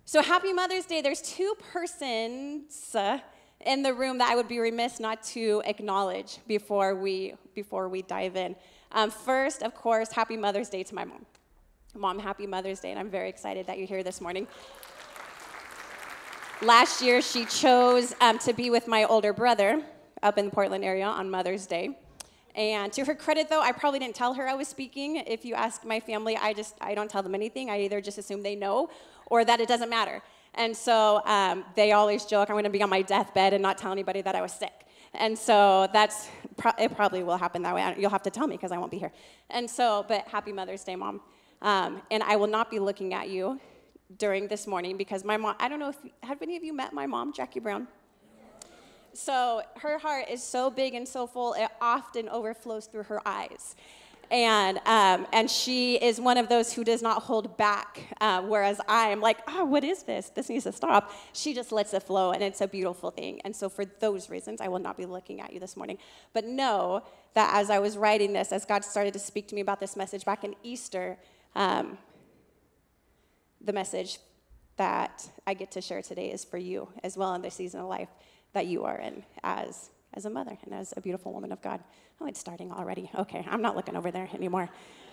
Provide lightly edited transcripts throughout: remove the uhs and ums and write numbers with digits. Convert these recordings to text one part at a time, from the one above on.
So happy Mother's Day. There's two persons in the room that I would be remiss not to acknowledge before we dive in. First, of course, happy Mother's Day to my mom. Mom, happy Mother's Day, and I'm very excited that you're here this morning. Last year, she chose to be with my older brother up in the Portland area on Mother's Day. And to her credit, though, I probably didn't tell her I was speaking. If you ask my family, I don't tell them anything. I either just assume they know or that it doesn't matter. And so they always joke, I'm going to be on my deathbed and not tell anybody that I was sick. And so it probably will happen that way. You'll have to tell me because I won't be here. And so, but happy Mother's Day, Mom. And I will not be looking at you during this morning because my mom, I don't know have any of you met my mom, Jackie Brown? So her heart is so big and so full, it often overflows through her eyes. And she is one of those who does not hold back, whereas I am like, oh, what is this? This needs to stop. She just lets it flow, and it's a beautiful thing. And so for those reasons, I will not be looking at you this morning. But know that as I was writing this, as God started to speak to me about this message back in Easter, the message that I get to share today is for you as well in this season of life that you are in as a mother and as a beautiful woman of God. Oh, it's starting already. Okay, I'm not looking over there anymore.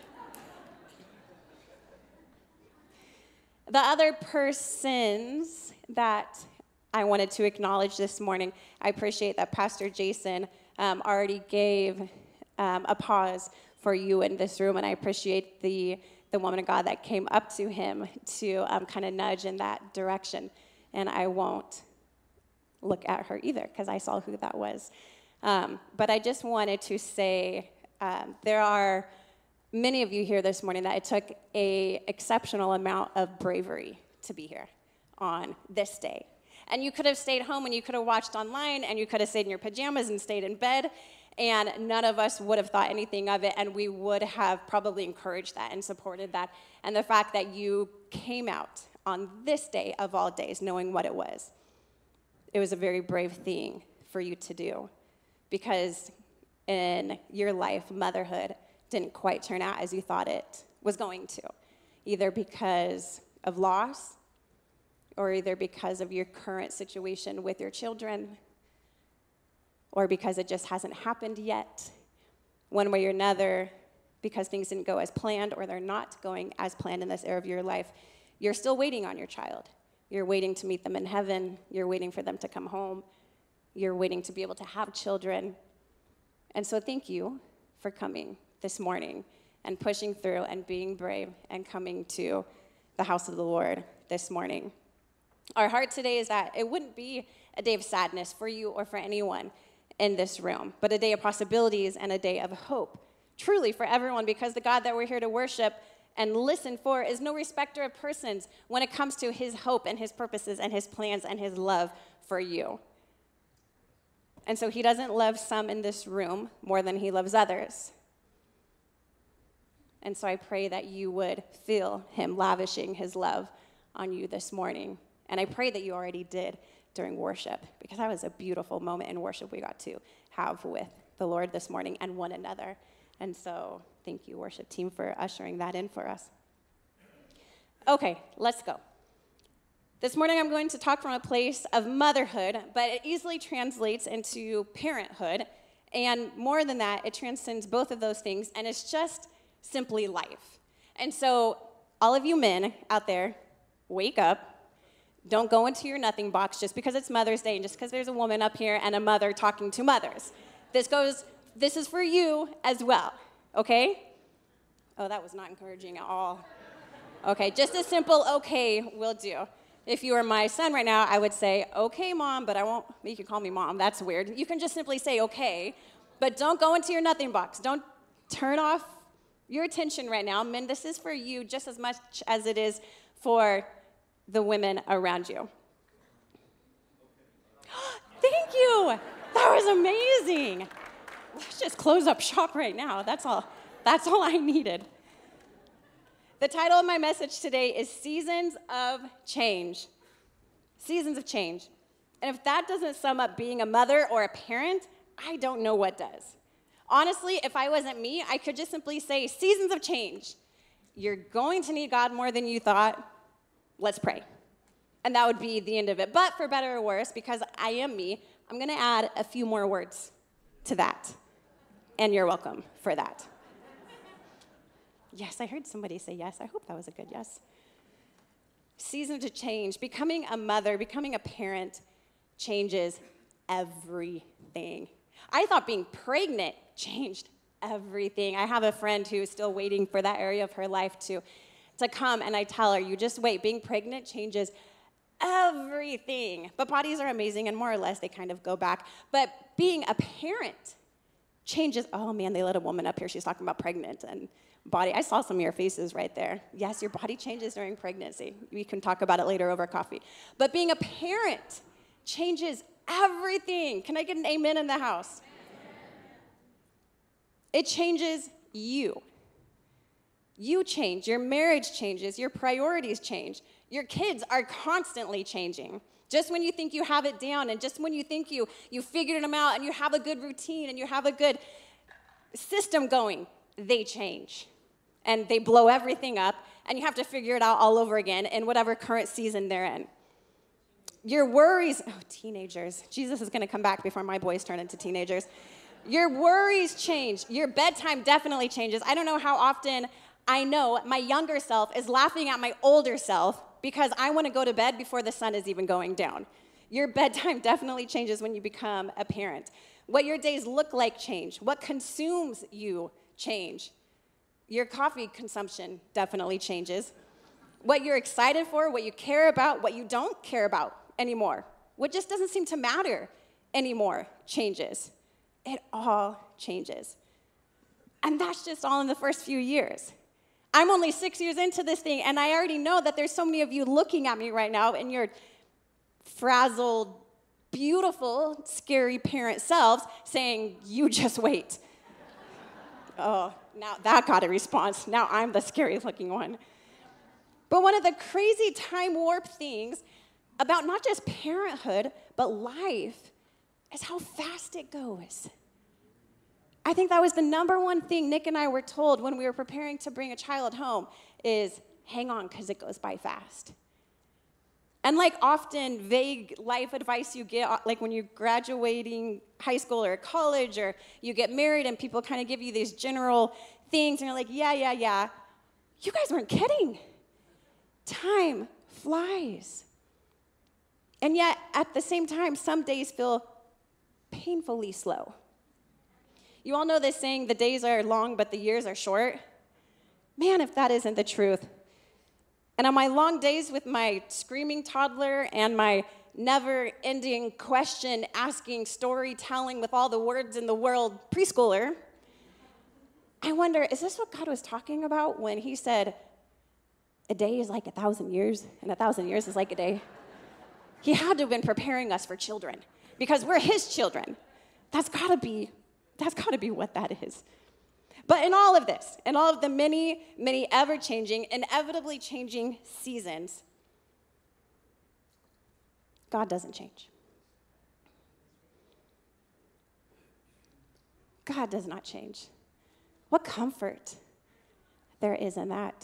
The other persons that I wanted to acknowledge this morning, I appreciate that Pastor Jason already gave a pause for you in this room, and I appreciate the woman of God that came up to him to kind of nudge in that direction. And I won't look at her either because I saw who that was. But I just wanted to say there are many of you here this morning that it took an exceptional amount of bravery to be here on this day. And you could have stayed home and you could have watched online and you could have stayed in your pajamas and stayed in bed, and none of us would have thought anything of it, and we would have probably encouraged that and supported that. And the fact that you came out on this day of all days knowing what it was a very brave thing for you to do, because in your life, motherhood didn't quite turn out as you thought it was going to, either because of loss or either because of your current situation with your children or because it just hasn't happened yet, one way or another, because things didn't go as planned or they're not going as planned in this area of your life. You're still waiting on your child. You're waiting to meet them in heaven. You're waiting for them to come home. You're waiting to be able to have children. And so thank you for coming this morning and pushing through and being brave and coming to the house of the Lord this morning. Our heart today is that it wouldn't be a day of sadness for you or for anyone in this room, but a day of possibilities and a day of hope, truly for everyone, because the God that we're here to worship and listen for is no respecter of persons when it comes to his hope and his purposes and his plans and his love for you. And so he doesn't love some in this room more than he loves others. And so I pray that you would feel him lavishing his love on you this morning. And I pray that you already did during worship, because that was a beautiful moment in worship we got to have with the Lord this morning and one another. And so thank you, worship team, for ushering that in for us. Okay, let's go. This morning I'm going to talk from a place of motherhood, but it easily translates into parenthood. And more than that, it transcends both of those things, and it's just simply life. And so all of you men out there, wake up. Don't go into your nothing box just because it's Mother's Day and just because there's a woman up here and a mother talking to mothers. This is for you as well, okay? Oh, that was not encouraging at all. Okay, just a simple okay will do. If you were my son right now, I would say, okay, Mom, but I won't make you call me Mom. That's weird. You can just simply say okay, but don't go into your nothing box. Don't turn off your attention right now. Men, this is for you just as much as it is for the women around you. Thank you. That was amazing. Let's just close up shop right now. That's all I needed. The title of my message today is Seasons of Change. Seasons of Change. And if that doesn't sum up being a mother or a parent, I don't know what does. Honestly, if I wasn't me, I could just simply say, seasons of change. You're going to need God more than you thought. Let's pray. And that would be the end of it. But for better or worse, because I am me, I'm going to add a few more words to that. And you're welcome for that. Yes, I heard somebody say yes. I hope that was a good yes. Season to change. Becoming a mother, becoming a parent changes everything. I thought being pregnant changed everything. I have a friend who is still waiting for that area of her life to come, and I tell her, you just wait. Being pregnant changes everything. But bodies are amazing, and more or less they kind of go back. But being a parent changes. Oh man, they let a woman up here. She's talking about pregnant and body. I saw some of your faces right there. Yes, your body changes during pregnancy. We can talk about it later over coffee. But being a parent changes everything. Can I get an amen in the house? It changes you. You change. Your marriage changes. Your priorities change. Your kids are constantly changing. Just when you think you have it down, and just when you think you figured them out and you have a good routine and you have a good system going, they change. And they blow everything up, and you have to figure it out all over again in whatever current season they're in. Your worries, teenagers. Jesus is going to come back before my boys turn into teenagers. Your worries change. Your bedtime definitely changes. I don't know how often I know my younger self is laughing at my older self because I want to go to bed before the sun is even going down. Your bedtime definitely changes when you become a parent. What your days look like change. What consumes you change. Your coffee consumption definitely changes. What you're excited for, what you care about, what you don't care about anymore, what just doesn't seem to matter anymore changes. It all changes. And that's just all in the first few years. I'm only 6 years into this thing, and I already know that there's so many of you looking at me right now in your frazzled, beautiful, scary parent selves saying, you just wait. Oh, now that got a response. Now I'm the scary looking one. But one of the crazy time warp things about not just parenthood, but life is how fast it goes. I think that was the number one thing Nick and I were told when we were preparing to bring a child home is hang on because it goes by fast. And like often vague life advice you get, like when you're graduating high school or college or you get married and people kind of give you these general things and you're like, yeah. You guys weren't kidding. Time flies. And yet, at the same time, some days feel painfully slow. You all know this saying, the days are long, but the years are short. Man, if that isn't the truth. And on my long days with my screaming toddler and my never-ending question-asking, storytelling with all the words in the world preschooler, I wonder, is this what God was talking about when he said, a day is like 1,000 years, and 1,000 years is like a day? He had to have been preparing us for children because we're his children. That's got to be what that is. But in all of this, in all of the many, many ever-changing, inevitably changing seasons, God doesn't change. God does not change. What comfort there is in that.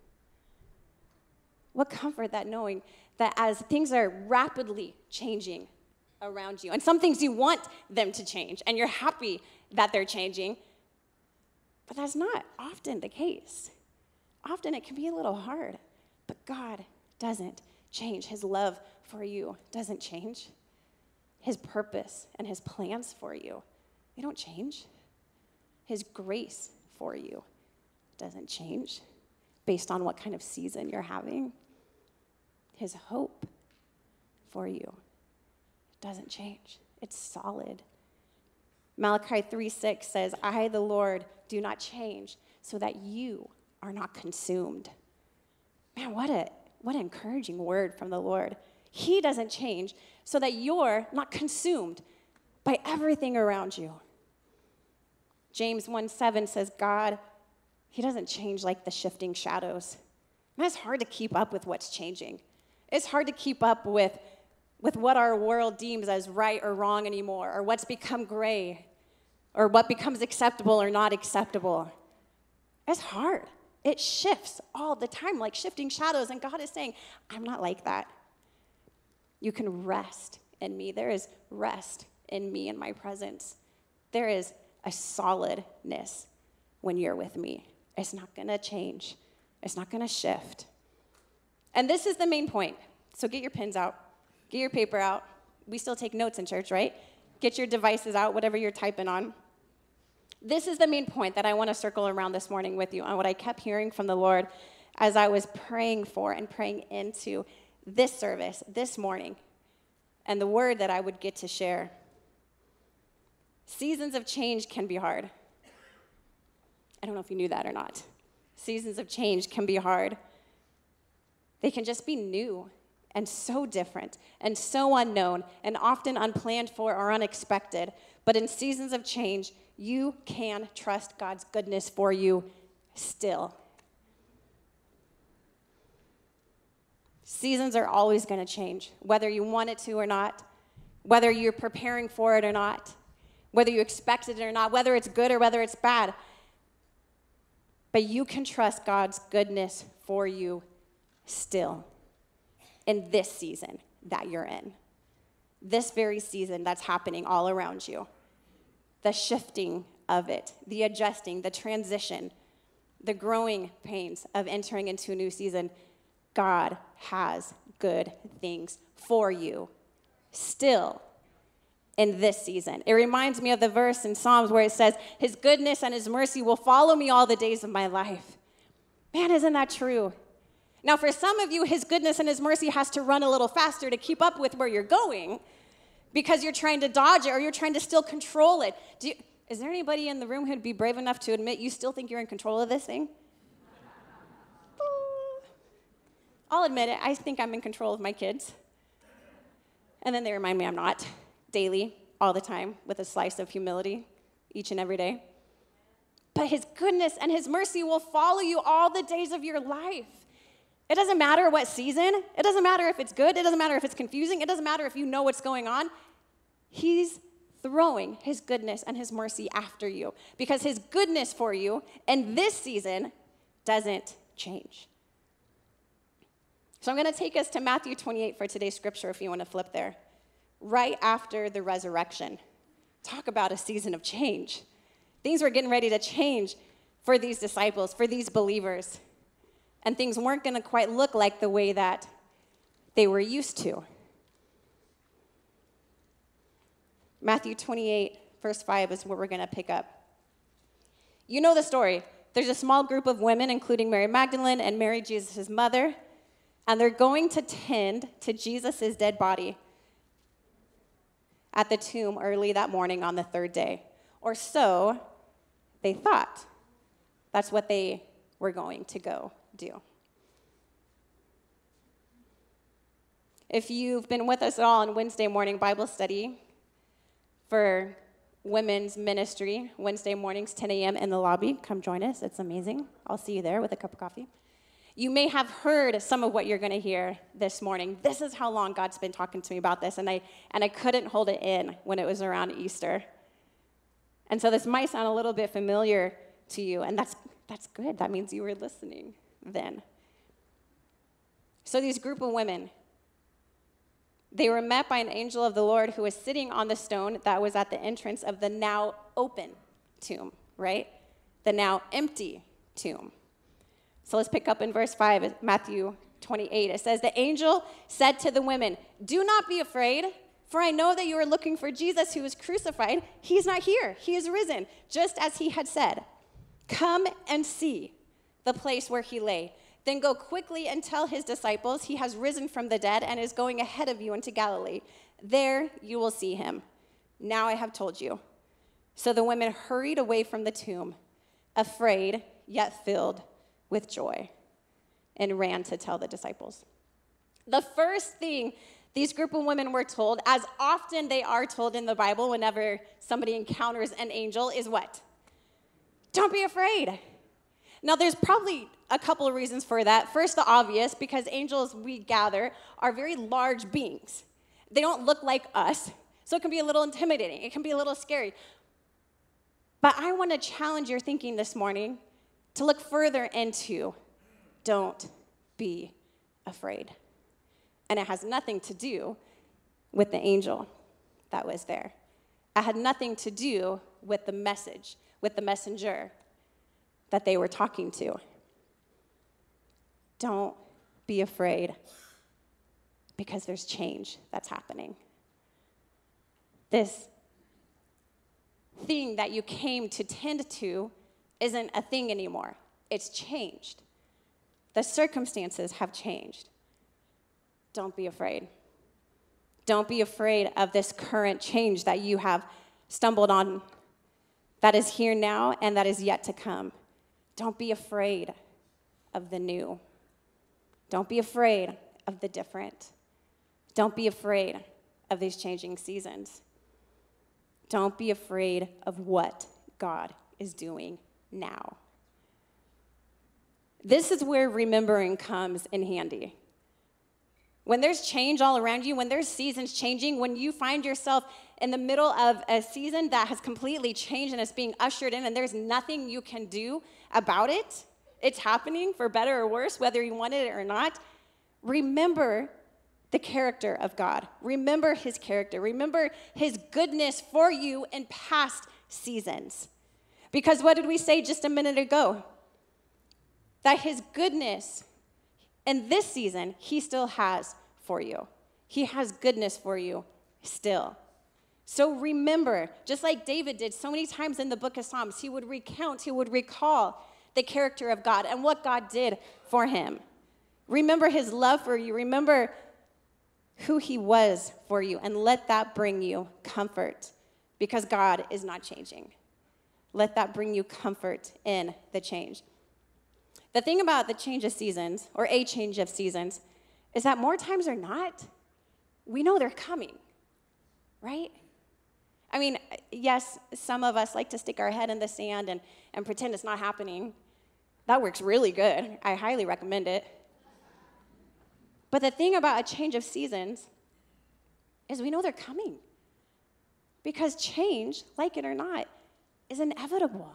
What comfort that knowing that as things are rapidly changing around you, and some things you want them to change, and you're happy that they're changing, but that's not often the case. Often it can be a little hard, but God doesn't change. His love for you doesn't change. His purpose and his plans for you, they don't change. His grace for you doesn't change based on what kind of season you're having. His hope for you doesn't change. It's solid. Malachi 3:6 says, I, the Lord, do not change so that you are not consumed. Man, what an encouraging word from the Lord. He doesn't change so that you're not consumed by everything around you. James 1:7 says, God, he doesn't change like the shifting shadows. Man, it's hard to keep up with what's changing. It's hard to keep up with what our world deems as right or wrong anymore, or what's become gray, or what becomes acceptable or not acceptable. It's hard. It shifts all the time, like shifting shadows, and God is saying, I'm not like that. You can rest in me. There is rest in me in my presence. There is a solidness when you're with me. It's not going to change. It's not going to shift. And this is the main point. So get your pens out. Get your paper out. We still take notes in church, right? Get your devices out, whatever you're typing on. This is the main point that I want to circle around this morning with you on what I kept hearing from the Lord as I was praying for and praying into this service this morning and the word that I would get to share. Seasons of change can be hard. I don't know if you knew that or not. Seasons of change can be hard. They can just be new and so different and so unknown and often unplanned for or unexpected. But in seasons of change, you can trust God's goodness for you still. Seasons are always going to change, whether you want it to or not, whether you're preparing for it or not, whether you expected it or not, whether it's good or whether it's bad. But you can trust God's goodness for you still in this season that you're in. This very season that's happening all around you. The shifting of it, the adjusting, the transition, the growing pains of entering into a new season. God has good things for you still in this season. It reminds me of the verse in Psalms where it says, his goodness and his mercy will follow me all the days of my life. Man, isn't that true? Now, for some of you, his goodness and his mercy has to run a little faster to keep up with where you're going because you're trying to dodge it or you're trying to still control it. Is there anybody in the room who'd be brave enough to admit you still think you're in control of this thing? I'll admit it. I think I'm in control of my kids. And then they remind me I'm not, daily, all the time, with a slice of humility each and every day. But his goodness and his mercy will follow you all the days of your life. It doesn't matter what season. It doesn't matter if it's good. It doesn't matter if it's confusing. It doesn't matter if you know what's going on. He's throwing his goodness and his mercy after you because his goodness for you in this season doesn't change. So I'm going to take us to Matthew 28 for today's scripture if you want to flip there. Right after the resurrection. Talk about a season of change. Things were getting ready to change for these disciples, for these believers. And things weren't going to quite look like the way that they were used to. Matthew 28, verse 5 is where we're going to pick up. You know the story. There's a small group of women, including Mary Magdalene and Mary, Jesus' mother, and they're going to tend to Jesus' dead body at the tomb early that morning on the third day. Or so they thought. That's what they were going to go do. If you've been with us at all on Wednesday morning Bible study for women's ministry, Wednesday mornings, 10 a.m. in the lobby, come join us. It's amazing. I'll see you there with a cup of coffee. You may have heard some of what you're going to hear this morning. This is how long God's been talking to me about this, and I couldn't hold it in when it was around Easter. And so this might sound a little bit familiar to you, and that's good. That means you were listening then. So these group of women, they were met by an angel of the Lord who was sitting on the stone that was at the entrance of the now open tomb, right? The now empty tomb. So let's pick up in verse 5, Matthew 28. It says, the angel said to the women, do not be afraid, for I know that you are looking for Jesus who was crucified. He's not here. He is risen, just as he had said. Come and see the place where he lay. Then go quickly and tell his disciples he has risen from the dead and is going ahead of you into Galilee. There you will see him. Now I have told you. So the women hurried away from the tomb, afraid yet filled with joy, and ran to tell the disciples. The first thing these group of women were told, as often they are told in the Bible whenever somebody encounters an angel, is what? Don't be afraid. Now, there's probably a couple of reasons for that. First, the obvious, because angels, we gather, are very large beings. They don't look like us, so it can be a little intimidating. It can be a little scary. But I want to challenge your thinking this morning to look further into don't be afraid. And it has nothing to do with the angel that was there. It had nothing to do with the message, with the messenger that they were talking to. Don't be afraid, because there's change that's happening. This thing that you came to tend to isn't a thing anymore. It's changed. The circumstances have changed. Don't be afraid. Don't be afraid of this current change that you have stumbled on, that is here now and that is yet to come. Don't be afraid of the new. Don't be afraid of the different. Don't be afraid of these changing seasons. Don't be afraid of what God is doing now. This is where remembering comes in handy. When there's change all around you, when there's seasons changing, when you find yourself in the middle of a season that has completely changed and it's being ushered in and there's nothing you can do about it, it's happening for better or worse, whether you wanted it or not, remember the character of God. Remember his character. Remember his goodness for you in past seasons. Because what did we say just a minute ago? That his goodness in this season, he still has for you. He has goodness for you still. So remember, just like David did so many times in the book of Psalms, he would recount, he would recall the character of God and what God did for him. Remember his love for you. Remember who he was for you, and let that bring you comfort, because God is not changing. Let that bring you comfort in the change. The thing about the change of seasons, or a change of seasons, is that more times than not, we know they're coming, right? I mean, yes, some of us like to stick our head in the sand and pretend it's not happening. That works really good. I highly recommend it. But the thing about a change of seasons is we know they're coming. Because change, like it or not, is inevitable.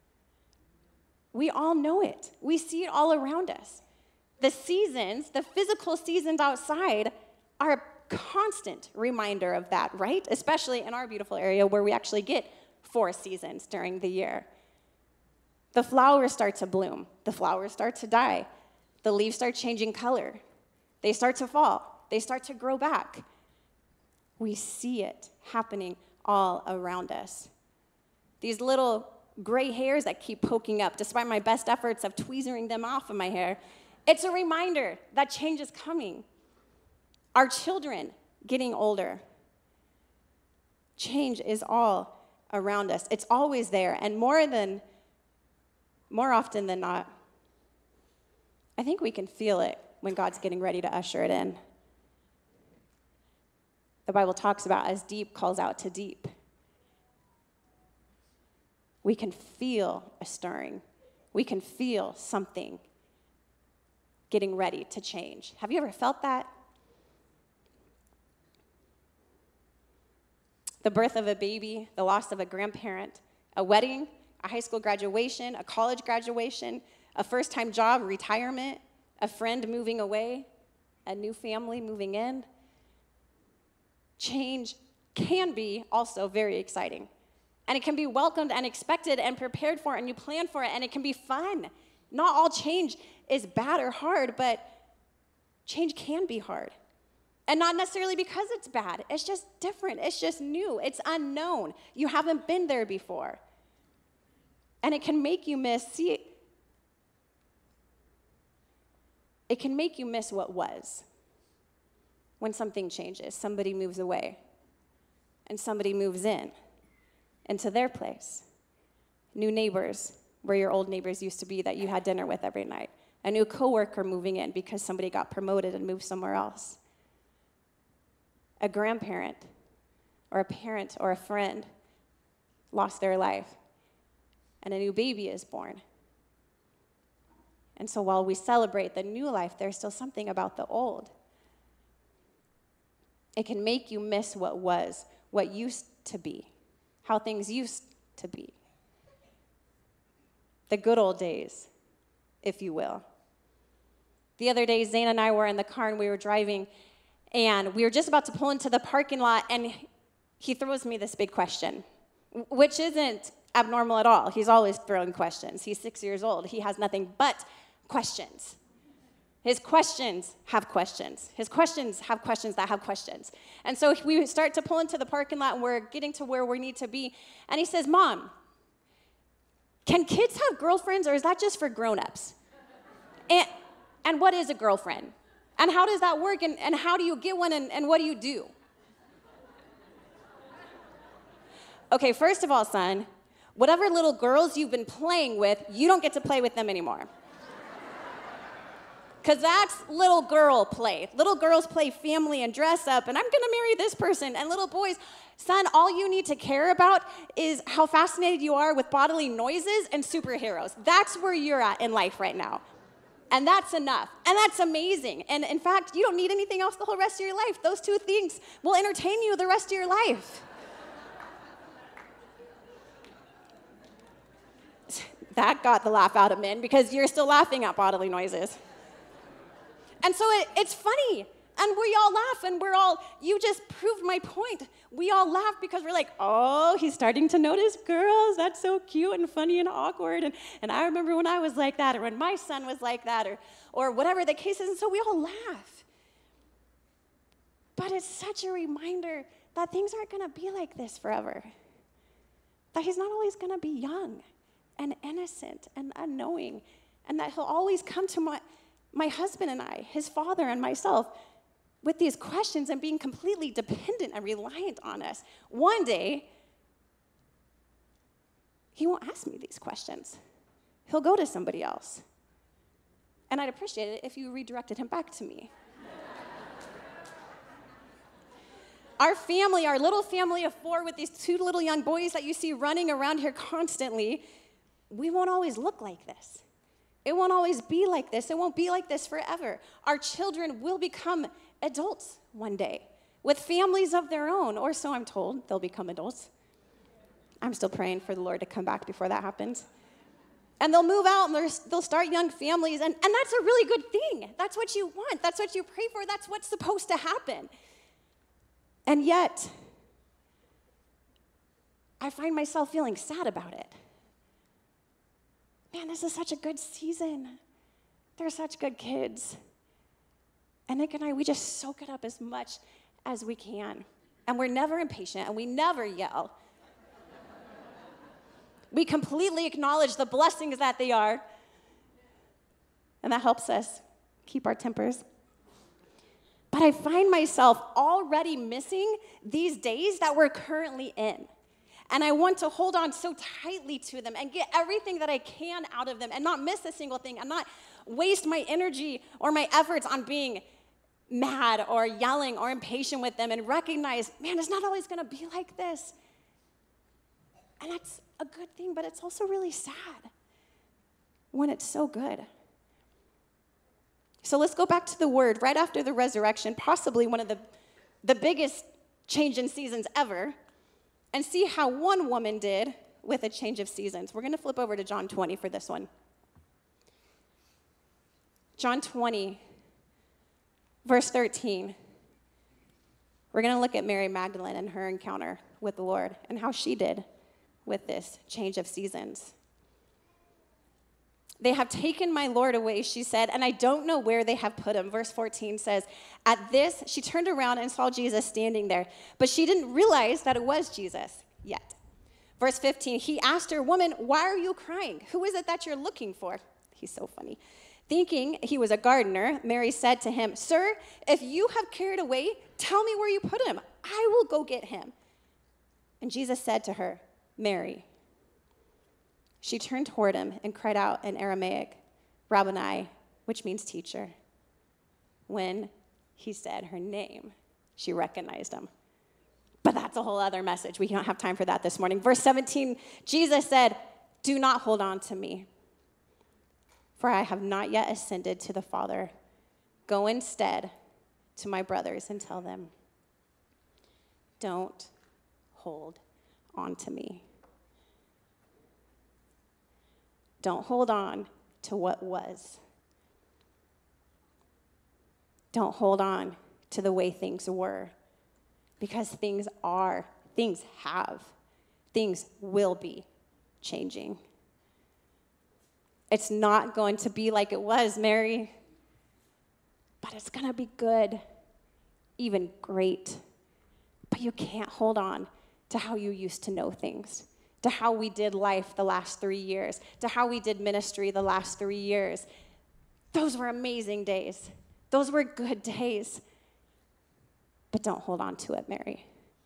We all know it. We see it all around us. The seasons, the physical seasons outside, are a constant reminder of that, right? Especially in our beautiful area where we actually get 4 seasons during the year. The flowers start to bloom. The flowers start to die. The leaves start changing color. They start to fall. They start to grow back. We see it happening all around us. These little gray hairs that keep poking up, despite my best efforts of tweezering them off of my hair, it's a reminder that change is coming. Our children getting older. Change is all around us. It's always there. And more often than not, I think we can feel it when God's getting ready to usher it in. The Bible talks about as deep calls out to deep. We can feel a stirring. We can feel something getting ready to change. Have you ever felt that? The birth of a baby, the loss of a grandparent, a wedding, a high school graduation, a college graduation, a first-time job, retirement, a friend moving away, a new family moving in. Change can be also very exciting. And it can be welcomed and expected and prepared for, and you plan for it, and it can be fun. Not all change is bad or hard, but change can be hard. And not necessarily because it's bad. It's just different. It's just new. It's unknown. You haven't been there before. And it can make you miss, it can make you miss what was. When something changes, somebody moves away, and somebody moves in into their place. New neighbors, where your old neighbors used to be that you had dinner with every night. A new coworker moving in because somebody got promoted and moved somewhere else. A grandparent or a parent or a friend lost their life, and a new baby is born. And so while we celebrate the new life, there's still something about the old. It can make you miss what was, what used to be, how things used to be. The good old days, if you will. The other day, Zane and I were in the car and we were driving, And we were just about to pull into the parking lot, and he throws me this big question, which isn't abnormal at all. He's always throwing questions. He's 6 years old. He has nothing but questions. His questions have questions. His questions have questions that have questions. And so we start to pull into the parking lot, and we're getting to where we need to be. And he says, Mom, can kids have girlfriends, or is that just for grown-ups? And what is a girlfriend? And how does that work? And how do you get one, and what do you do? Okay, first of all, son, whatever little girls you've been playing with, you don't get to play with them anymore. Because that's little girl play. Little girls play family and dress up, and I'm going to marry this person. And little boys, son, all you need to care about is how fascinated you are with bodily noises and superheroes. That's where you're at in life right now. And that's enough. And that's amazing. And in fact, you don't need anything else the whole rest of your life. Those two things will entertain you the rest of your life. That got the laugh out of men because you're still laughing at bodily noises. And so it's funny, and we all laugh, and you just proved my point. We all laugh because we're like, oh, he's starting to notice girls. That's so cute and funny and awkward. And I remember when I was like that, or when my son was like that, or whatever the case is, and so we all laugh. But it's such a reminder that things aren't going to be like this forever. That he's not always going to be young and innocent and unknowing, and that he'll always come to my husband and I, his father and myself, with these questions and being completely dependent and reliant on us. One day, he won't ask me these questions. He'll go to somebody else. And I'd appreciate it if you redirected him back to me. Our family, our little family of 4 with these 2 little young boys that you see running around here constantly, we won't always look like this. It won't always be like this. It won't be like this forever. Our children will become adults one day with families of their own, or so I'm told. They'll become adults. I'm still praying for the Lord to come back before that happens. And they'll move out, and they'll start young families, and that's a really good thing. That's what you want. That's what you pray for. That's what's supposed to happen. And yet, I find myself feeling sad about it. Man, this is such a good season. They're such good kids. And Nick and I, we just soak it up as much as we can. And we're never impatient, and we never yell. We completely acknowledge the blessings that they are. And that helps us keep our tempers. But I find myself already missing these days that we're currently in. And I want to hold on so tightly to them and get everything that I can out of them and not miss a single thing and not waste my energy or my efforts on being mad or yelling or impatient with them, and recognize, man, it's not always going to be like this. And that's a good thing, but it's also really sad when it's so good. So let's go back to the word right after the resurrection, possibly one of the biggest change in seasons ever, and see how one woman did with a change of seasons. We're going to flip over to John 20 for this one. John 20, verse 13. We're going to look at Mary Magdalene and her encounter with the Lord and how she did with this change of seasons. They have taken my Lord away, she said, and I don't know where they have put him. Verse 14 says, at this, she turned around and saw Jesus standing there, but she didn't realize that it was Jesus yet. Verse 15, he asked her, woman, why are you crying? Who is it that you're looking for? He's so funny. Thinking he was a gardener, Mary said to him, sir, if you have carried away, tell me where you put him. I will go get him. And Jesus said to her, Mary. She turned toward him and cried out in Aramaic, Rabboni, which means teacher. When he said her name, she recognized him. But that's a whole other message. We don't have time for that this morning. Verse 17, Jesus said, do not hold on to me, for I have not yet ascended to the Father. Go instead to my brothers and tell them, don't hold on to me. Don't hold on to what was. Don't hold on to the way things were. Because things will be changing. It's not going to be like it was, Mary, but it's going to be good, even great. But you can't hold on to how you used to know things, to how we did life the last 3 years, to how we did ministry the last 3 years. Those were amazing days. Those were good days. But don't hold on to it, Mary.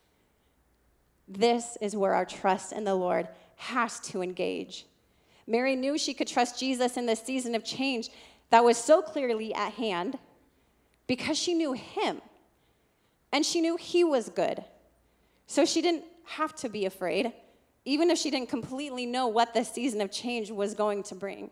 This is where our trust in the Lord has to engage. Mary knew she could trust Jesus in this season of change that was so clearly at hand because she knew him, and she knew he was good. So she didn't have to be afraid, even if she didn't completely know what the season of change was going to bring.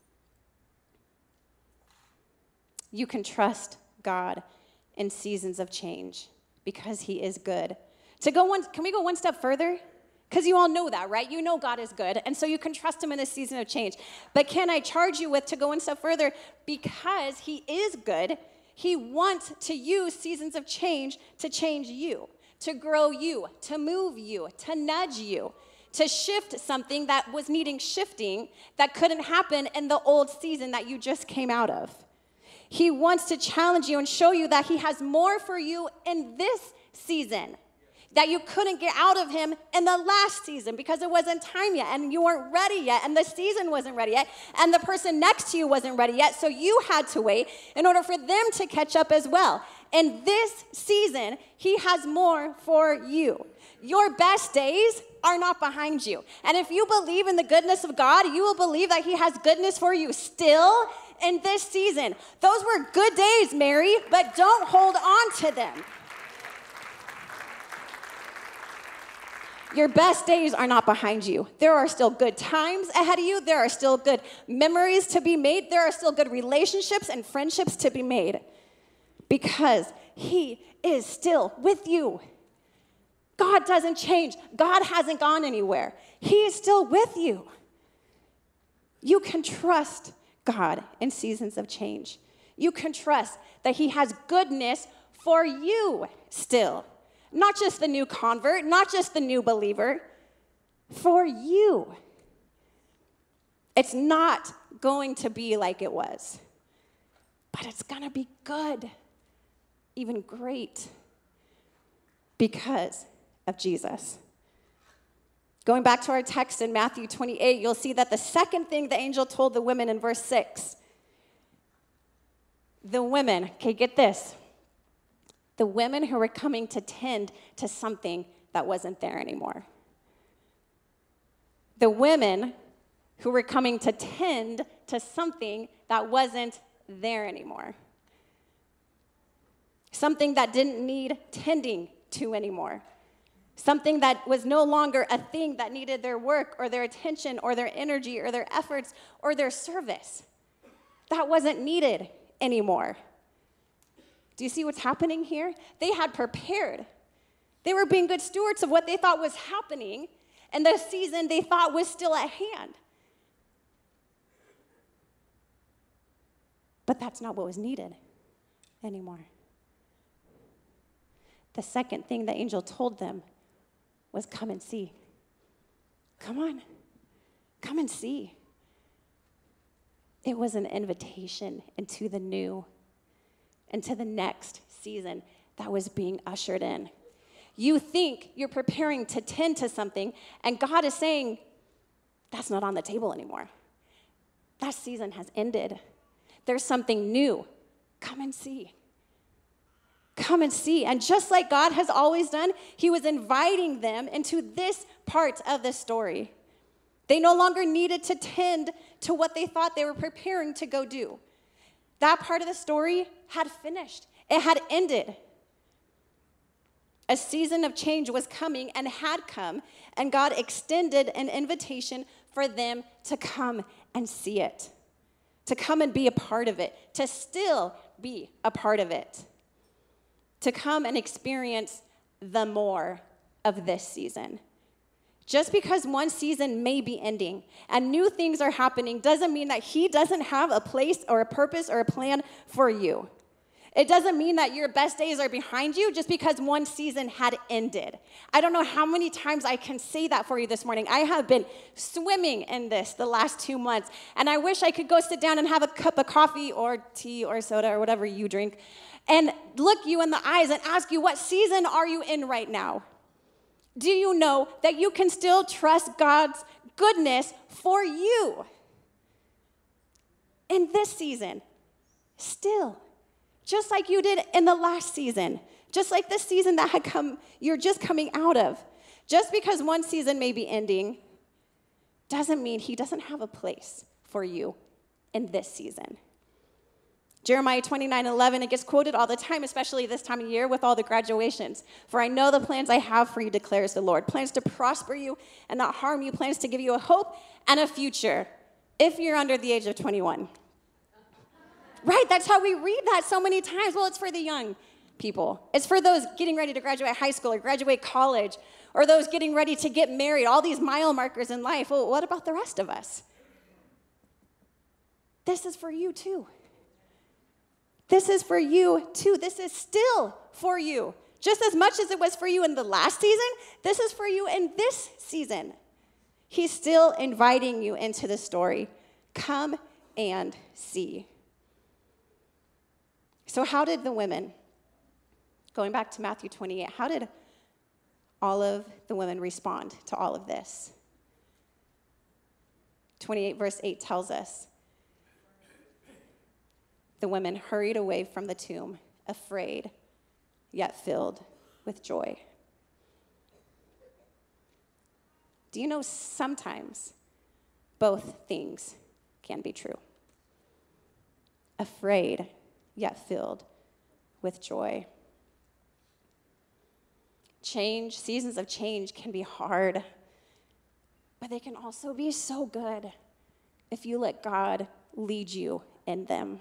You can trust God in seasons of change because he is good. Can we go one step further? Because you all know that, right? You know God is good, and so you can trust him in this season of change. But can I charge you with to go one step further? Because he is good, he wants to use seasons of change to change you, to grow you, to move you, to nudge you, to shift something that was needing shifting that couldn't happen in the old season that you just came out of. He wants to challenge you and show you that he has more for you in this season that you couldn't get out of him in the last season because it wasn't time yet, and you weren't ready yet, and the season wasn't ready yet, and the person next to you wasn't ready yet, so you had to wait in order for them to catch up as well. In this season, he has more for you. Your best days are not behind you. And if you believe in the goodness of God, you will believe that he has goodness for you still in this season. Those were good days, Mary, but don't hold on to them. Your best days are not behind you. There are still good times ahead of you. There are still good memories to be made. There are still good relationships and friendships to be made because he is still with you. God doesn't change. God hasn't gone anywhere. He is still with you. You can trust God in seasons of change. You can trust that he has goodness for you still. Not just the new convert, not just the new believer, for you. It's not going to be like it was, but it's going to be good, even great, because of Jesus. Going back to our text in Matthew 28, you'll see that the second thing the angel told the women in verse 6, the women, okay, get this. The women who were coming to tend to something that wasn't there anymore. The women who were coming to tend to something that wasn't there anymore. Something that didn't need tending to anymore. Something that was no longer a thing that needed their work or their attention or their energy or their efforts or their service. That wasn't needed anymore. Do you see what's happening here? They had prepared. They were being good stewards of what they thought was happening, and the season they thought was still at hand. But that's not what was needed anymore. The second thing the angel told them was, come and see. Come on, come and see. It was an invitation into the new, into the next season that was being ushered in. You think you're preparing to tend to something, and God is saying, that's not on the table anymore. That season has ended. There's something new. Come and see. Come and see. And just like God has always done, he was inviting them into this part of the story. They no longer needed to tend to what they thought they were preparing to go do. That part of the story had finished. It had ended. A season of change was coming and had come, and God extended an invitation for them to come and see it, to come and be a part of it, to still be a part of it, to come and experience the more of this season. Just because one season may be ending and new things are happening doesn't mean that he doesn't have a place or a purpose or a plan for you. It doesn't mean that your best days are behind you just because one season had ended. I don't know how many times I can say that for you this morning. I have been swimming in this the last 2 months, and I wish I could go sit down and have a cup of coffee or tea or soda or whatever you drink and look you in the eyes and ask you, what season are you in right now? Do you know that you can still trust God's goodness for you in this season? Still. Just like you did in the last season. Just like this season that had come, you're just coming out of. Just because one season may be ending doesn't mean he doesn't have a place for you in this season. Jeremiah 29:11, it gets quoted all the time, especially this time of year with all the graduations. For I know the plans I have for you, declares the Lord. Plans to prosper you and not harm you. Plans to give you a hope and a future if you're under the age of 21. Right, that's how we read that so many times. Well, it's for the young people. It's for those getting ready to graduate high school or graduate college, or those getting ready to get married, all these mile markers in life. Well, what about the rest of us? This is for you too. This is for you too. This is still for you. Just as much as it was for you in the last season, this is for you in this season. He's still inviting you into the story. Come and see. So how did the women, going back to Matthew 28, how did all of the women respond to all of this? 28 verse 8 tells us, the women hurried away from the tomb, afraid, yet filled with joy. Do you know sometimes both things can be true? Afraid, yet filled with joy. Change, seasons of change can be hard, but they can also be so good if you let God lead you in them.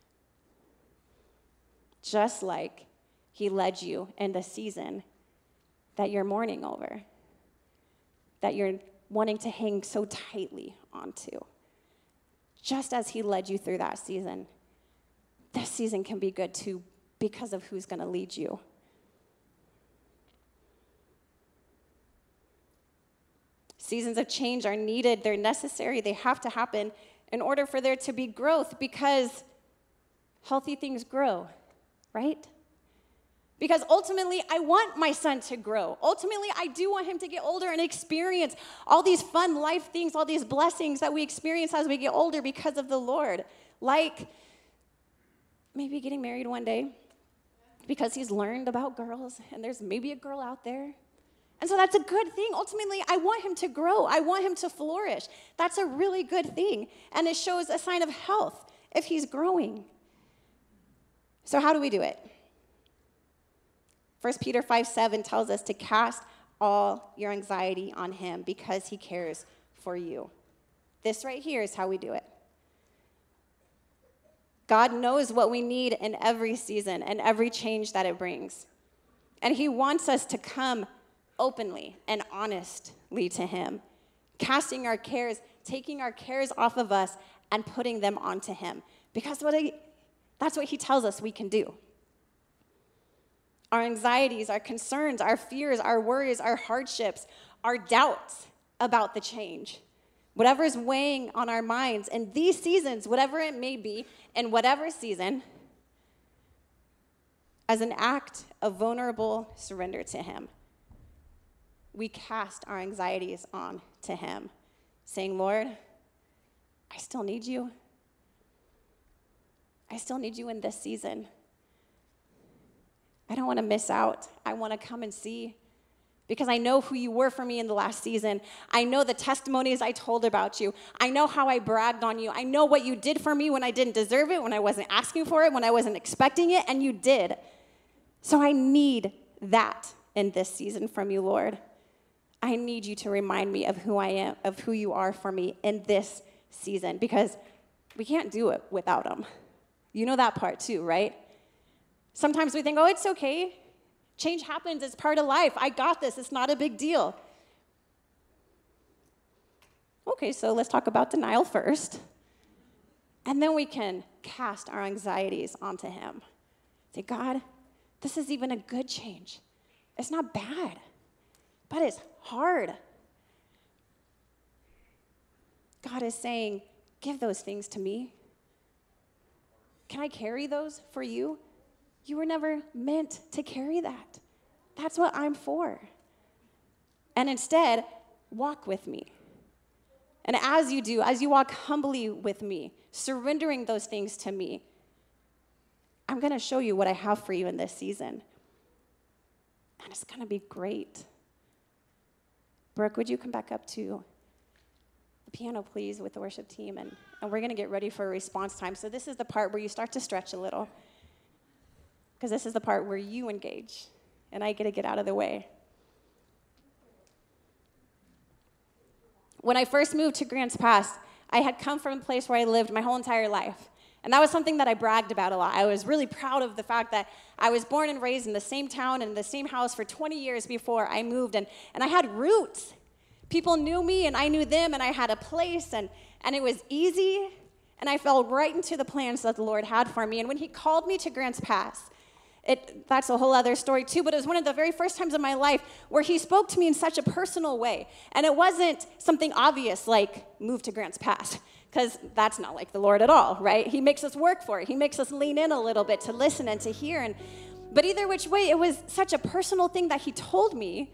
Just like he led you in the season that you're mourning over, that you're wanting to hang so tightly onto. Just as he led you through that season, this season can be good too because of who's going to lead you. Seasons of change are needed. They're necessary. They have to happen in order for there to be growth, because healthy things grow, right? Because ultimately, I want my son to grow. Ultimately, I do want him to get older and experience all these fun life things, all these blessings that we experience as we get older because of the Lord. Like maybe getting married one day because he's learned about girls and there's maybe a girl out there. And so that's a good thing. Ultimately, I want him to grow. I want him to flourish. That's a really good thing. And it shows a sign of health if he's growing. So how do we do it? 1 Peter 5:7 tells us to cast all your anxiety on him because he cares for you. This right here is how we do it. God knows what we need in every season and every change that it brings. And he wants us to come openly and honestly to him, casting our cares, taking our cares off of us and putting them onto him. Because that's what he tells us we can do. Our anxieties, our concerns, our fears, our worries, our hardships, our doubts about the change, whatever is weighing on our minds in these seasons, whatever it may be, in whatever season, as an act of vulnerable surrender to him, we cast our anxieties on to him, saying, Lord, I still need you. I still need you in this season. I don't want to miss out. I want to come and see, because I know who you were for me in the last season. I know the testimonies I told about you. I know how I bragged on you. I know what you did for me when I didn't deserve it, when I wasn't asking for it, when I wasn't expecting it, and you did. So I need that in this season from you, Lord. I need you to remind me of who I am, of who you are for me in this season, because we can't do it without him. You know that part too, right? Sometimes we think, oh, it's okay. Change happens. It's part of life. I got this. It's not a big deal. Okay, so let's talk about denial first. And then we can cast our anxieties onto him. Say, God, this is even a good change. It's not bad, but it's hard. God is saying, give those things to me. Can I carry those for you? You were never meant to carry that. That's what I'm for. And instead, walk with me. And as you do, as you walk humbly with me, surrendering those things to me, I'm going to show you what I have for you in this season. And it's going to be great. Brooke, would you come back up to the piano, please, with the worship team? And we're going to get ready for a response time. So this is the part where you start to stretch a little, because this is the part where you engage, and I get to get out of the way. When I first moved to Grants Pass, I had come from a place where I lived my whole entire life. And that was something that I bragged about a lot. I was really proud of the fact that I was born and raised in the same town and in the same house for 20 years before I moved. And I had roots. People knew me and I knew them, and I had a place, and it was easy. And I fell right into the plans that the Lord had for me. And when he called me to Grants Pass, that's a whole other story too, but it was one of the very first times in my life where he spoke to me in such a personal way. And it wasn't something obvious like move to Grants Pass, because that's not like the Lord at all, right? He makes us work for it. He makes us lean in a little bit to listen and to hear. But either which way, it was such a personal thing that he told me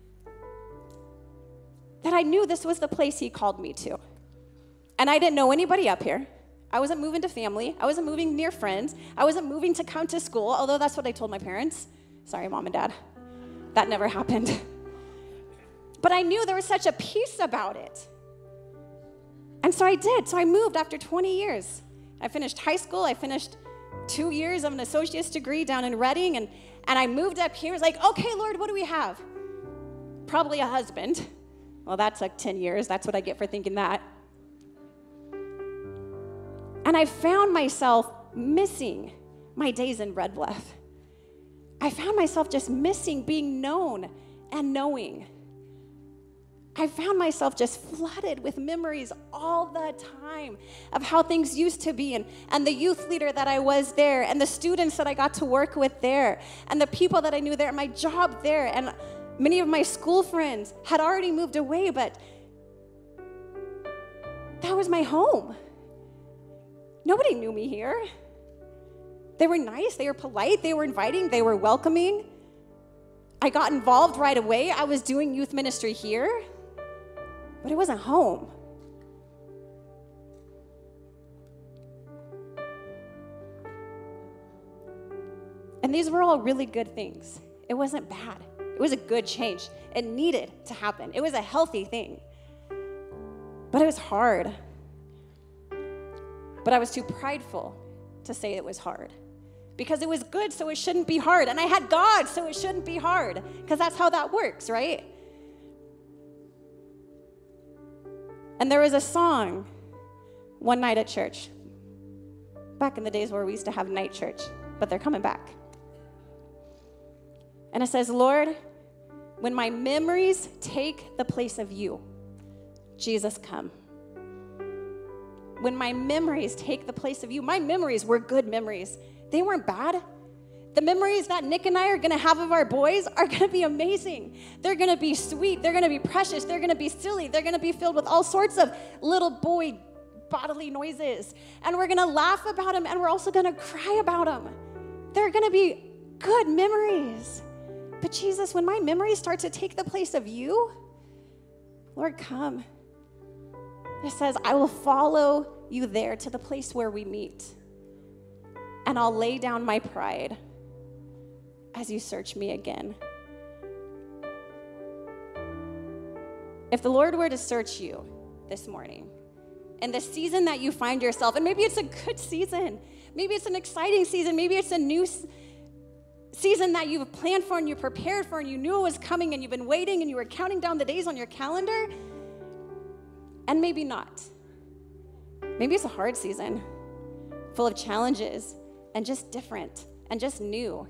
that I knew this was the place he called me to. And I didn't know anybody up here. I wasn't moving to family. I wasn't moving near friends. I wasn't moving to come to school, although that's what I told my parents. Sorry, Mom and Dad. That never happened. But I knew there was such a peace about it. And so I did. So I moved after 20 years. I finished high school. I finished 2 years of an associate's degree down in Reading. And I moved up here. I was like, okay, Lord, what do we have? Probably a husband. Well, that took 10 years. That's what I get for thinking that. And I found myself missing my days in Red Bluff. I found myself just missing being known and knowing. I found myself just flooded with memories all the time of how things used to be, and the youth leader that I was there, and the students that I got to work with there, and the people that I knew there, and my job there, and many of my school friends had already moved away, but that was my home. Nobody knew me here. They were nice, they were polite, they were inviting, they were welcoming. I got involved right away. I was doing youth ministry here, but it wasn't home. And these were all really good things. It wasn't bad. It was a good change. It needed to happen. It was a healthy thing. But it was hard. But I was too prideful to say it was hard. Because it was good, so it shouldn't be hard. And I had God, so it shouldn't be hard. Because that's how that works, right? And there was a song one night at church. Back in the days where we used to have night church. But they're coming back. And it says, Lord, when my memories take the place of you, Jesus, come. When my memories take the place of you, my memories were good memories. They weren't bad. The memories that Nick and I are going to have of our boys are going to be amazing. They're going to be sweet. They're going to be precious. They're going to be silly. They're going to be filled with all sorts of little boy bodily noises. And we're going to laugh about them, and we're also going to cry about them. They're going to be good memories. But Jesus, when my memories start to take the place of you, Lord, come. It says, I will follow you there to the place where we meet. And I'll lay down my pride as you search me again. If the Lord were to search you this morning, in the season that you find yourself, and maybe it's a good season, maybe it's an exciting season, maybe it's a new season that you've planned for and you prepared for and you knew it was coming and you've been waiting and you were counting down the days on your calendar, and maybe not. Maybe it's a hard season, full of challenges and just different and just new.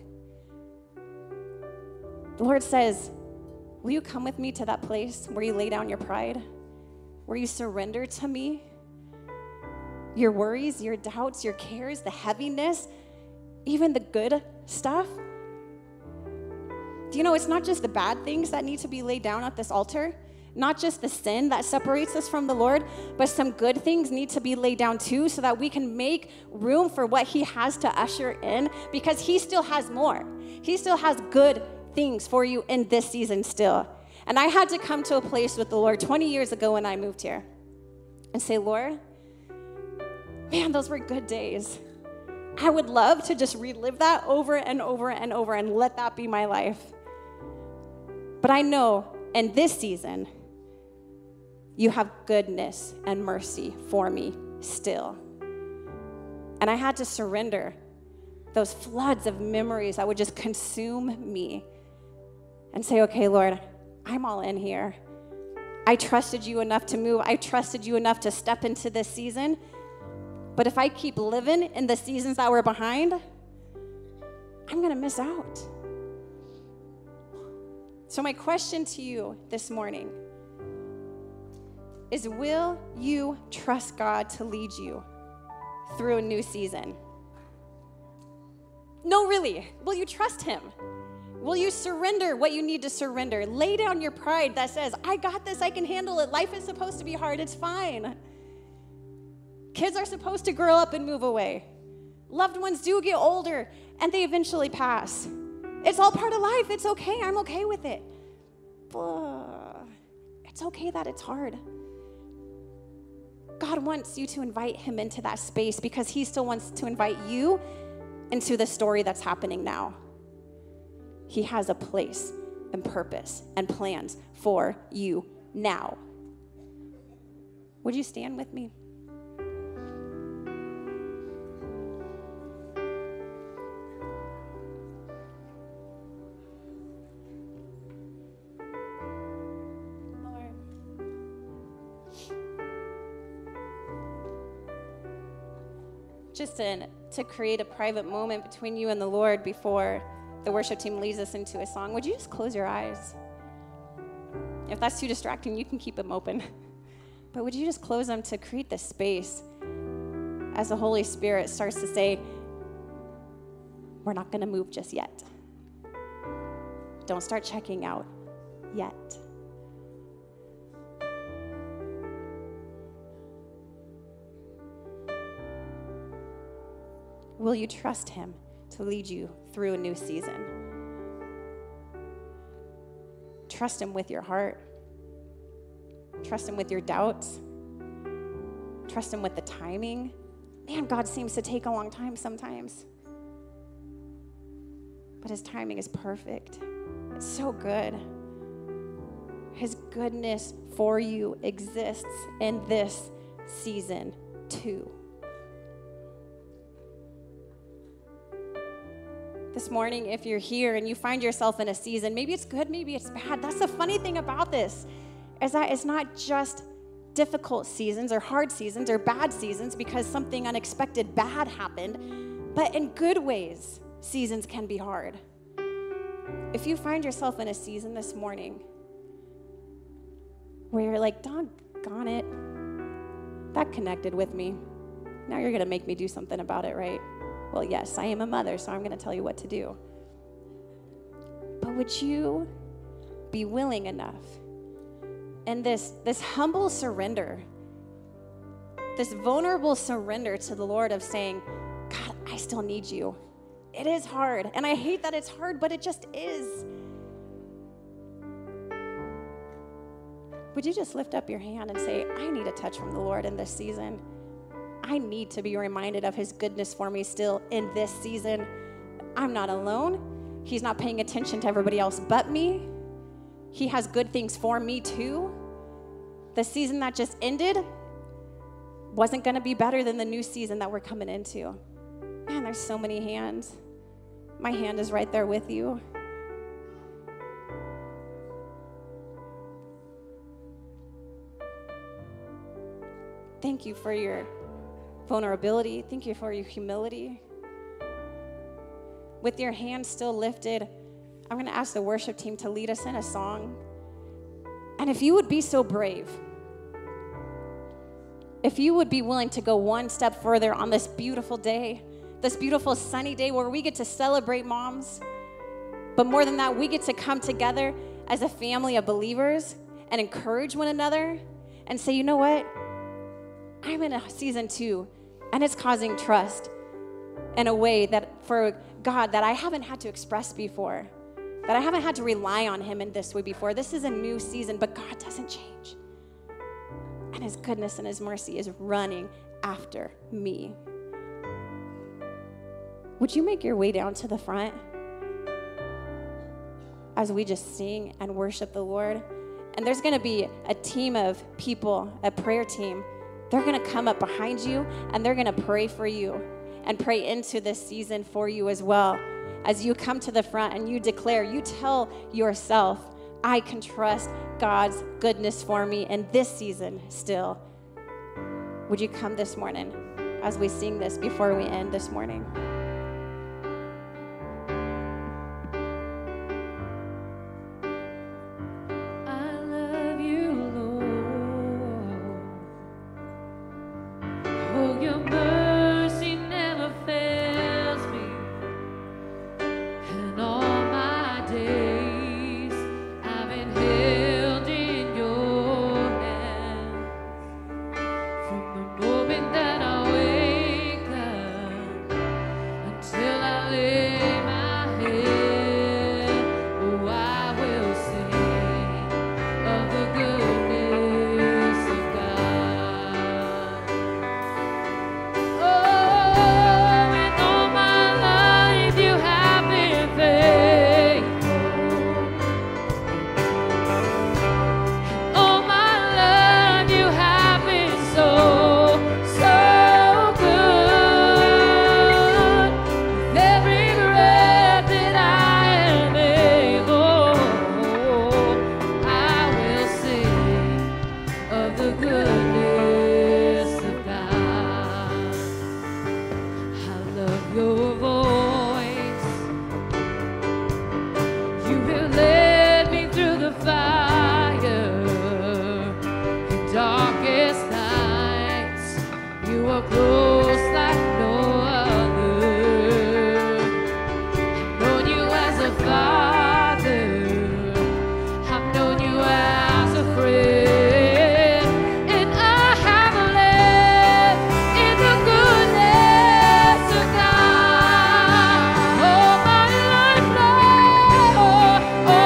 The Lord says, will you come with me to that place where you lay down your pride, where you surrender to me, your worries, your doubts, your cares, the heaviness, even the good stuff? Do you know it's not just the bad things that need to be laid down at this altar? Not just the sin that separates us from the Lord, but some good things need to be laid down too so that we can make room for what he has to usher in, because he still has more. He still has good things for you in this season still. And I had to come to a place with the Lord 20 years ago when I moved here and say, Lord, man, those were good days. I would love to just relive that over and over and over and let that be my life. But I know in this season, you have goodness and mercy for me still. And I had to surrender those floods of memories that would just consume me and say, okay, Lord, I'm all in here. I trusted you enough to move. I trusted you enough to step into this season. But if I keep living in the seasons that we're behind, I'm going to miss out. So my question to you this morning is, will you trust God to lead you through a new season? No, really. Will you trust him? Will you surrender what you need to surrender? Lay down your pride that says, I got this, I can handle it. Life is supposed to be hard, it's fine. Kids are supposed to grow up and move away. Loved ones do get older and they eventually pass. It's all part of life. It's okay. I'm okay with it. It's okay that it's hard. God wants you to invite him into that space because he still wants to invite you into the story that's happening now. He has a place and purpose and plans for you now. Would you stand with me? Just to create a private moment between you and the Lord before the worship team leads us into a song, would you just close your eyes? If that's too distracting, you can keep them open. But would you just close them to create this space as the Holy Spirit starts to say, we're not going to move just yet. Don't start checking out yet. Will you trust him to lead you through a new season? Trust him with your heart. Trust him with your doubts. Trust him with the timing. Man, God seems to take a long time sometimes. But his timing is perfect. It's so good. His goodness for you exists in this season too. This morning, if you're here and you find yourself in a season, maybe it's good, maybe it's bad. That's the funny thing about this, is that it's not just difficult seasons or hard seasons or bad seasons because something unexpected bad happened, but in good ways, seasons can be hard. If you find yourself in a season this morning where you're like, doggone it, that connected with me. Now you're going to make me do something about it, right? Well, yes, I am a mother, so I'm going to tell you what to do. But would you be willing enough in this humble surrender, this vulnerable surrender to the Lord of saying, God, I still need you. It is hard, and I hate that it's hard, but it just is. Would you just lift up your hand and say, I need a touch from the Lord in this season? I need to be reminded of his goodness for me still in this season. I'm not alone. He's not paying attention to everybody else but me. He has good things for me too. The season that just ended wasn't going to be better than the new season that we're coming into. Man, there's so many hands. My hand is right there with you. Thank you for your vulnerability. Thank you for your humility. With your hand still lifted, I'm going to ask the worship team to lead us in a song. And if you would be so brave, if you would be willing to go one step further on this beautiful day, this beautiful sunny day where we get to celebrate moms. But more than that, we get to come together as a family of believers and encourage one another and say, you know what? I'm in a season 2, and it's causing trust in a way that for God that I haven't had to express before, that I haven't had to rely on him in this way before. This is a new season, but God doesn't change. And his goodness and his mercy is running after me. Would you make your way down to the front as we just sing and worship the Lord? And there's going to be a team of people, a prayer team. They're going to come up behind you, and they're going to pray for you and pray into this season for you as well. As you come to the front and you declare, you tell yourself, I can trust God's goodness for me in this season still. Would you come this morning as we sing this before we end this morning? Oh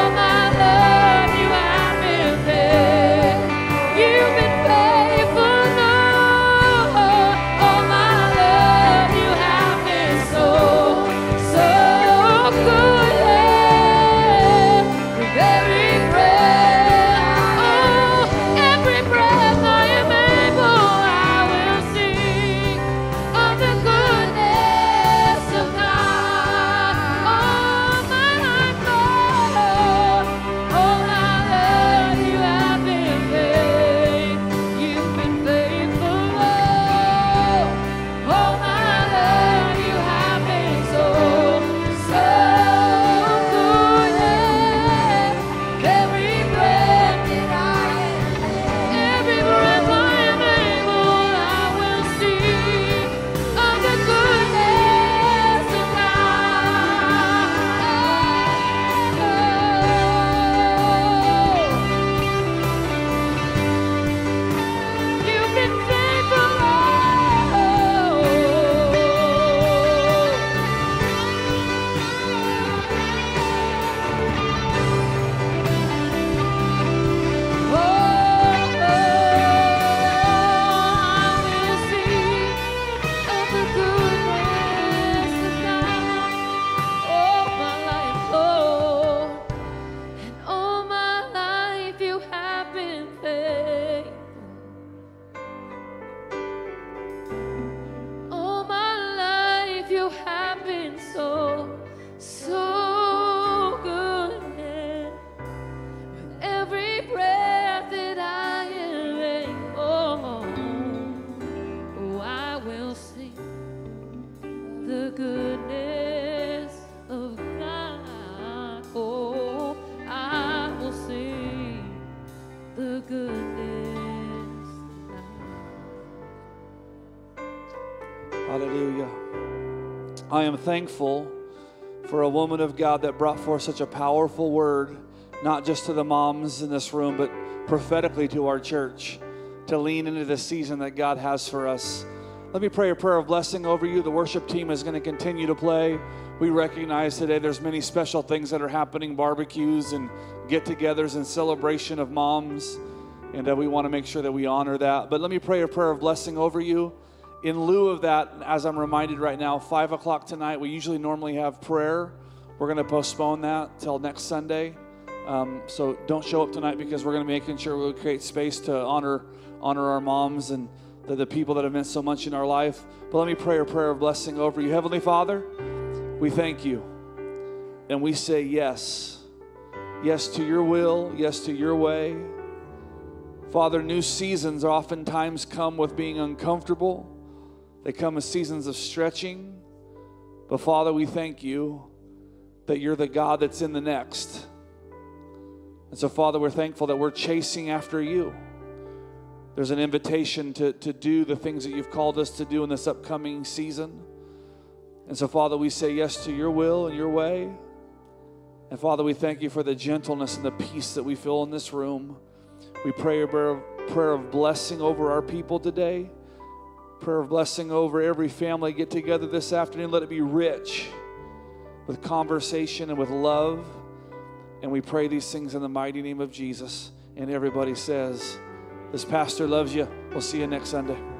I am thankful for a woman of God that brought forth such a powerful word, not just to the moms in this room, but prophetically to our church, to lean into the season that God has for us. Let me pray a prayer of blessing over you. The worship team is going to continue to play. We recognize today there's many special things that are happening, barbecues and get-togethers and celebration of moms, and we want to make sure that we honor that. But let me pray a prayer of blessing over you. In lieu of that, as I'm reminded right now, 5 o'clock tonight, we usually normally have prayer. We're going to postpone that till next Sunday. So don't show up tonight because we're going to be making sure we create space to honor our moms and the people that have meant so much in our life. But let me pray a prayer of blessing over you. Heavenly Father, we thank you. And we say yes. Yes to your will. Yes to your way. Father, new seasons oftentimes come with being uncomfortable. They come as seasons of stretching. But Father, we thank you that you're the God that's in the next. And so, Father, we're thankful that we're chasing after you. There's an invitation to do the things that you've called us to do in this upcoming season. And so, Father, we say yes to your will and your way. And, Father, we thank you for the gentleness and the peace that we feel in this room. We pray a prayer of blessing over our people today. Prayer of blessing over every family get together this afternoon. Let it be rich with conversation and with love. And we pray these things in the mighty name of Jesus. And everybody says, this pastor loves you. We'll see you next Sunday.